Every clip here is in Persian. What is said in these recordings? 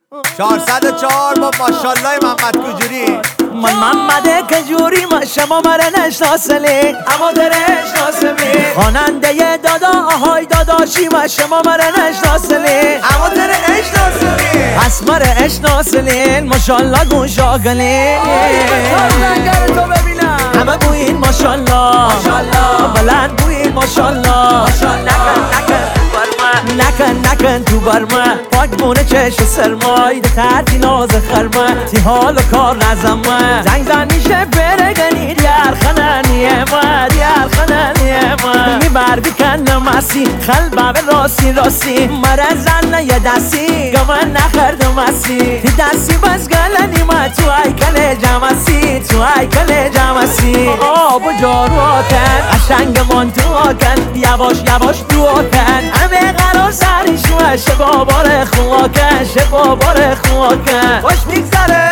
404 با ماشالله محمد کجوری. من محمد کجوری ما شما مرا نشناسلی اما در اشناسلی خواننده دادا آهای داداشی ما شما مرا نشناسلی اما در اشناسلی پس مرا اشناسلی ماشالله گوش آگلی تو ببینم همه بوین ماشالله بلند بوین ماشالله نکن تو برما پاک بونه چشم سرمای ده تردی ناز خرما تی حال و کار نزما زنگ میشه برگنی دیار خنانیه ما میبردی کن مسی خل باب راستی مرزن یه دستی گمان نخردم مسی تی دستی بس گلنی ما تو ایکل جمسی آب و جاروتن قشنگ من تو آکن یواش تو آکن همه قرار سرش وشه بابار خواکن خوش میگذره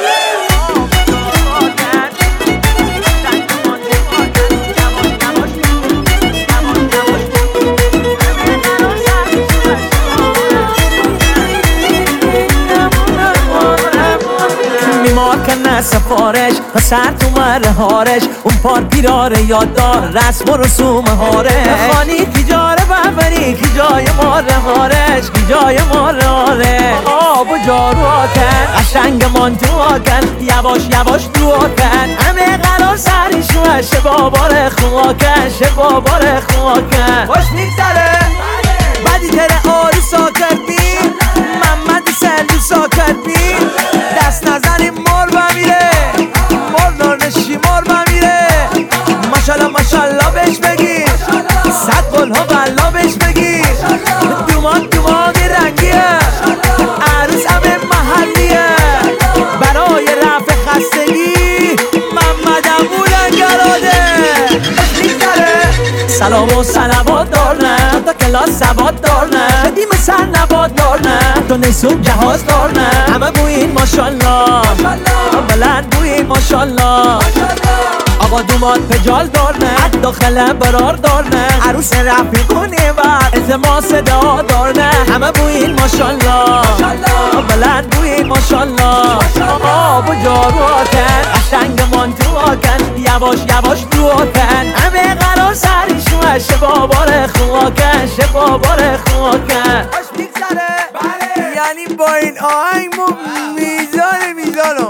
میمار کنه سفارش پسر تو مرهارش اون پار پیراره یاددار رسم و رسوم هاره خانی کی جاره ببری کی جای ماره آب و جارو آکن قشنگ من تو آکن یواش تو آکن همه قرار سرش وشه بابار خواکن خوش میگذره بدی تره آری ساکر بین محمد سلو ساکر بین دست نزنی مار بمیره مار نارنشی مار بمیره ماشالله بهش بگیر صد قلها بلا بهش بگیر دومان رنگیه عروس همه محلیه برای رفع خستگی محمد بولنگراده سلام و صلوات دارنه تا کلاس سواد دارنه دیم سر نباد دارنه تو نیسون جهاز دارنه همه بوین ماشالله بلند بوین ماشالله آقا دومات پجال دارنه داخل برار دارنه عروس رفیقونه و التماس دعا دارنه همه بوین ماشالله بلند بوین ماشالله آب و جارو آکن قشنگ من تو آکن یواش تو آکن همه قرار سرش وشه بابار خواکن خوش میگذره یعنی با این آهنگ ما میزانم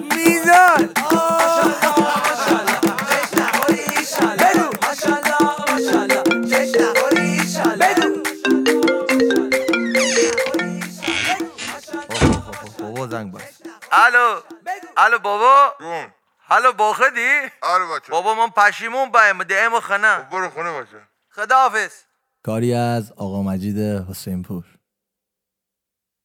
بابا زنگ بس. الو بابا هلو باخدی؟ آره بچه بابا من پشیمون بایم دیم خانه برو خونه بچه خداحافظ. کاری از آقا مجید حسین پور.